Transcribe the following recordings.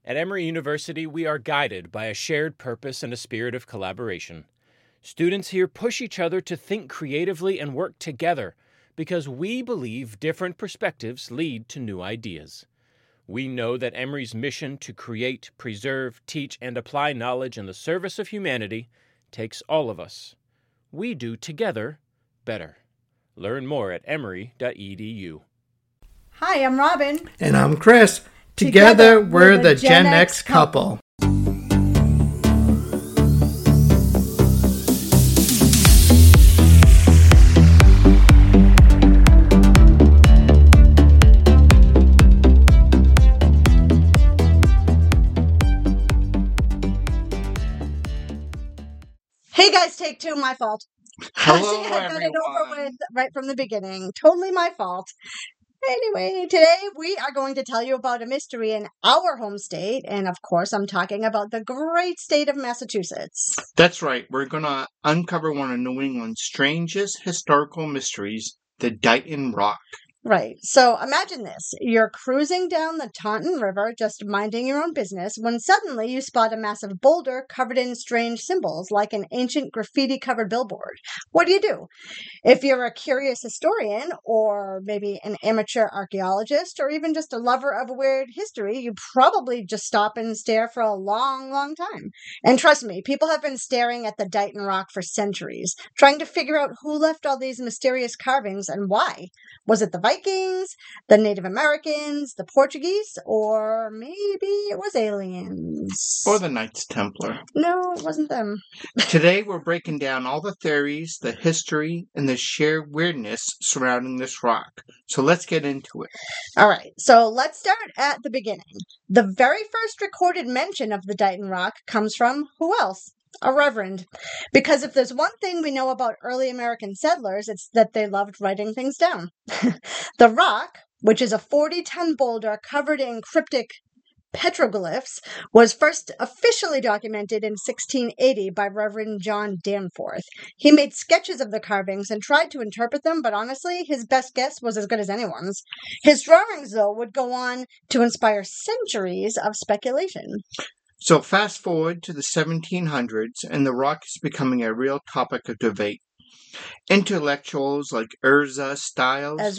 At Emory University, we are guided by a shared purpose and a spirit of collaboration. Students here push each other to think creatively and work together because we believe different perspectives lead to new ideas. We know that Emory's mission to create, preserve, teach, and apply knowledge in the service of humanity takes all of us. We do together better. Learn more at emory.edu. Hi, I'm Robin. And I'm Chris. Together we're the Gen X couple. Hey guys, take two, my fault. Hello, I got it over everyone. with right from the beginning. Totally my fault. Anyway, today we are going to tell you about a mystery in our home state, and of course I'm talking about the great state of Massachusetts. That's right. We're going to uncover one of New England's strangest historical mysteries, the Dighton Rock. Right. So imagine this. You're cruising down the Taunton River, just minding your own business, when suddenly you spot a massive boulder covered in strange symbols, like an ancient graffiti-covered billboard. What do? If you're a curious historian, or maybe an amateur archaeologist, or even just a lover of weird history, you probably just stop and stare for a long, long time. And trust me, people have been staring at the Dighton Rock for centuries, trying to figure out who left all these mysterious carvings and why. Was it the Vikings, the Native Americans, the Portuguese, or maybe it was aliens? Or the Knights Templar. No, it wasn't them. Today we're breaking down all the theories, the history, and the sheer weirdness surrounding this rock. So let's get into it. All right, so let's start at the beginning. The very first recorded mention of the Dighton Rock comes from who else? A reverend. Because if there's one thing we know about early American settlers, it's that they loved writing things down. The rock, which is a 40-ton boulder covered in cryptic petroglyphs, was first officially documented in 1680 by Reverend John Danforth. He made sketches of the carvings and tried to interpret them, but honestly, his best guess was as good as anyone's. His drawings, though, would go on to inspire centuries of speculation. So fast forward to the 1700s, and the rock is becoming a real topic of debate. Intellectuals like Ezra Stiles,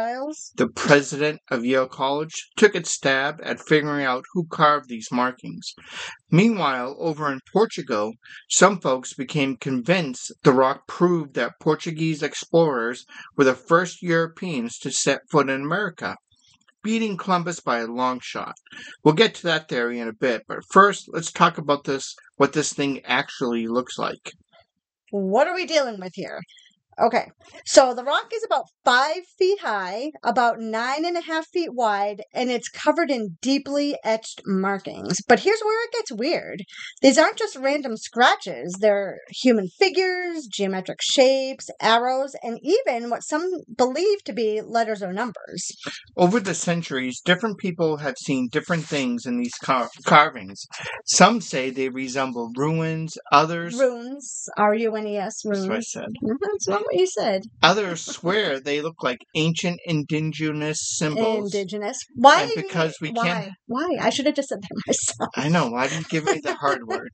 the president of Yale College, took its stab at figuring out who carved these markings. Meanwhile, over in Portugal, some folks became convinced the rock proved that Portuguese explorers were the first Europeans to set foot in America, beating Columbus by a long shot. We'll get to that theory in a bit, but first, let's talk about what this thing actually looks like. What are we dealing with here? Okay, so the rock is about 5 feet high, about 9.5 feet wide, and it's covered in deeply etched markings. But here's where it gets weird. These aren't just random scratches. They're human figures, geometric shapes, arrows, and even what some believe to be letters or numbers. Over the centuries, different people have seen different things in these carvings. Some say they resemble ruins, others... Runes, R-U-N-E-S, runes. That's what I said. That's not what you said. Others swear they look like ancient indigenous symbols. Indigenous? Why? And because we can't... Why? I should have just said that myself. I know. Why do you give me the hard words?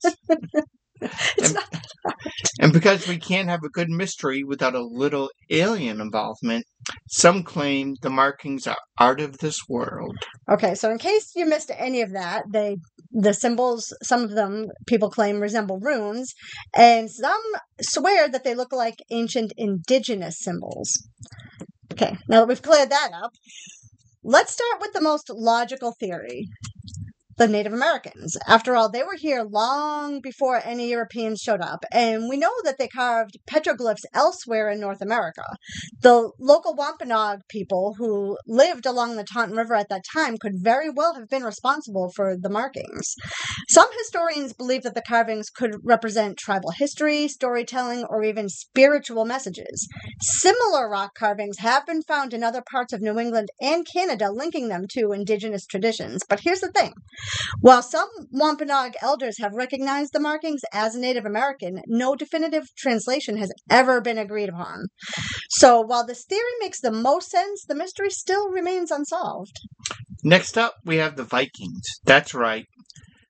It's not that hard. And because we can't have a good mystery without a little alien involvement, some claim the markings are out of this world. Okay, so in case you missed any of that, the symbols, some of them people claim resemble runes, and some swear that they look like ancient indigenous symbols. Okay, now that we've cleared that up, let's start with the most logical theory. The Native Americans. After all, they were here long before any Europeans showed up, and we know that they carved petroglyphs elsewhere in North America. The local Wampanoag people who lived along the Taunton River at that time could very well have been responsible for the markings. Some historians believe that the carvings could represent tribal history, storytelling, or even spiritual messages. Similar rock carvings have been found in other parts of New England and Canada, linking them to indigenous traditions. But here's the thing. While some Wampanoag elders have recognized the markings as Native American, no definitive translation has ever been agreed upon. So while this theory makes the most sense, the mystery still remains unsolved. Next up, we have the Vikings. That's right.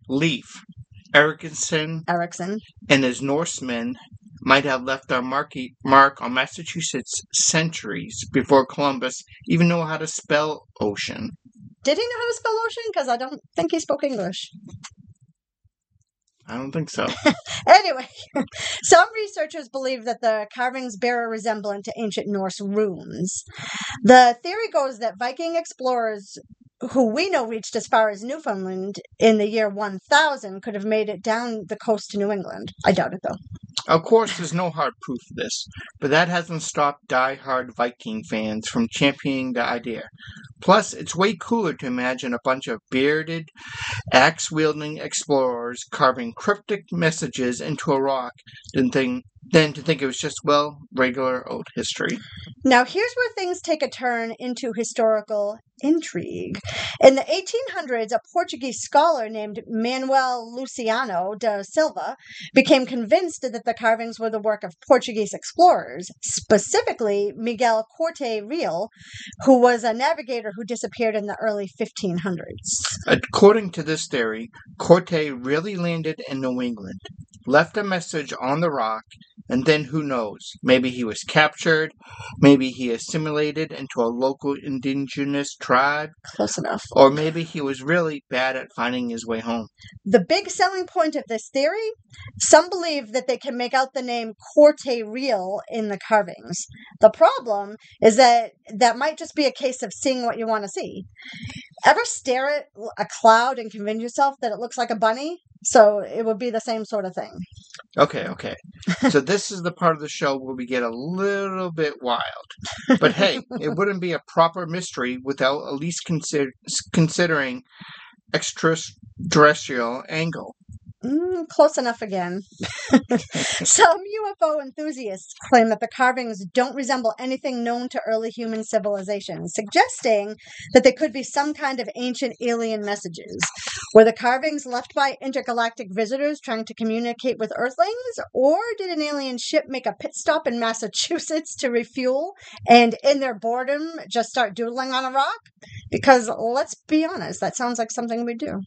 Leif Erikson and his Norsemen might have left their mark on Massachusetts centuries before Columbus even knew how to spell ocean. Did he know how to spell ocean? Because I don't think he spoke English. I don't think so. Anyway, some researchers believe that the carvings bear a resemblance to ancient Norse runes. The theory goes that Viking explorers who we know reached as far as Newfoundland in the year 1000 could have made it down the coast to New England. I doubt it, though. Of course, there's no hard proof of this, but that hasn't stopped die-hard Viking fans from championing the idea. Plus, it's way cooler to imagine a bunch of bearded, axe-wielding explorers carving cryptic messages into a rock than to think it was just, regular old history. Now, here's where things take a turn into historical intrigue. In the 1800s, a Portuguese scholar named Manuel Luciano da Silva became convinced that the carvings were the work of Portuguese explorers, specifically Miguel Corte Real, who was a navigator who disappeared in the early 1500s. According to this theory, Corte really landed in New England, left a message on the rock, and then who knows, maybe he was captured, maybe he assimilated into a local indigenous tribe. Close enough. Or maybe he was really bad at finding his way home. The big selling point of this theory, some believe that they can make out the name Corte Real in the carvings. The problem is that might just be a case of seeing what you want to see. Ever stare at a cloud and convince yourself that it looks like a bunny? So it would be the same sort of thing. Okay. So this is the part of the show where we get a little bit wild. But hey, it wouldn't be a proper mystery without at least considering extraterrestrial angle. Close enough again. Some UFO enthusiasts claim that the carvings don't resemble anything known to early human civilization, suggesting that they could be some kind of ancient alien messages. Were the carvings left by intergalactic visitors trying to communicate with Earthlings, or did an alien ship make a pit stop in Massachusetts to refuel and, in their boredom, just start doodling on a rock? Because, let's be honest, that sounds like something we do.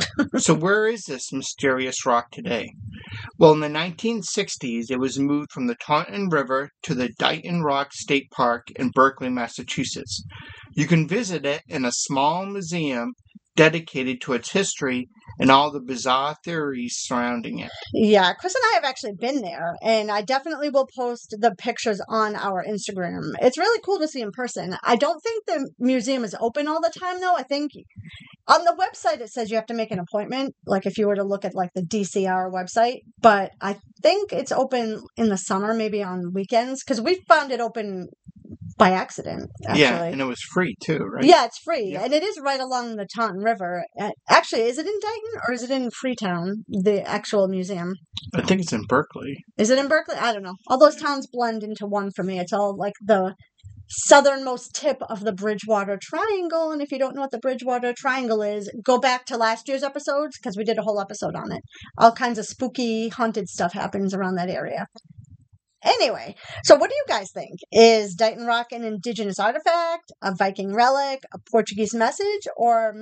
So where is this mysterious rock today? Well, in the 1960s, it was moved from the Taunton River to the Dighton Rock State Park in Berkeley, Massachusetts. You can visit it in a small museum dedicated to its history and all the bizarre theories surrounding it. Yeah, Chris and I have actually been there, and I definitely will post the pictures on our Instagram. It's really cool to see in person. I don't think the museum is open all the time, though. I think on the website it says you have to make an appointment, like if you were to look at like the DCR website, but I think it's open in the summer, maybe on weekends, because we found it open by accident, actually. Yeah, and it was free too, right? Yeah, it's free. Yeah. And it is right along the Taunton River. Actually, is it in Dighton or is it in Freetown, the actual museum? I think it's in Berkeley. Is it in Berkeley? I don't know. All those towns blend into one for me. It's all like the southernmost tip of the Bridgewater Triangle. And if you don't know what the Bridgewater Triangle is, go back to last year's episodes because we did a whole episode on it. All kinds of spooky, haunted stuff happens around that area. Anyway, so what do you guys think? Is Dighton Rock an indigenous artifact, a Viking relic, a Portuguese message, or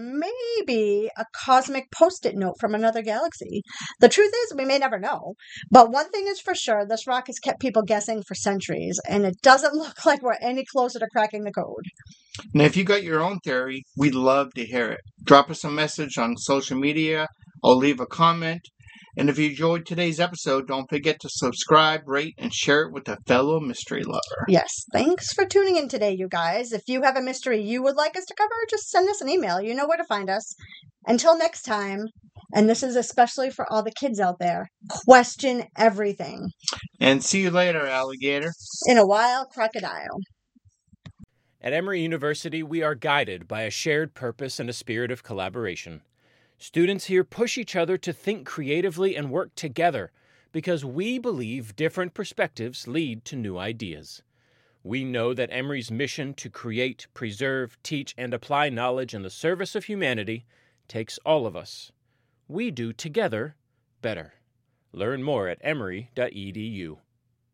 maybe a cosmic post-it note from another galaxy? The truth is, we may never know. But one thing is for sure, this rock has kept people guessing for centuries, and it doesn't look like we're any closer to cracking the code. And if you got your own theory, we'd love to hear it. Drop us a message on social media or leave a comment. And if you enjoyed today's episode, don't forget to subscribe, rate, and share it with a fellow mystery lover. Yes, thanks for tuning in today, you guys. If you have a mystery you would like us to cover, just send us an email. You know where to find us. Until next time, and this is especially for all the kids out there, question everything. And see you later, alligator. In a while, crocodile. At Emory University, we are guided by a shared purpose and a spirit of collaboration. Students here push each other to think creatively and work together because we believe different perspectives lead to new ideas. We know that Emory's mission to create, preserve, teach, and apply knowledge in the service of humanity takes all of us. We do together better. Learn more at emory.edu.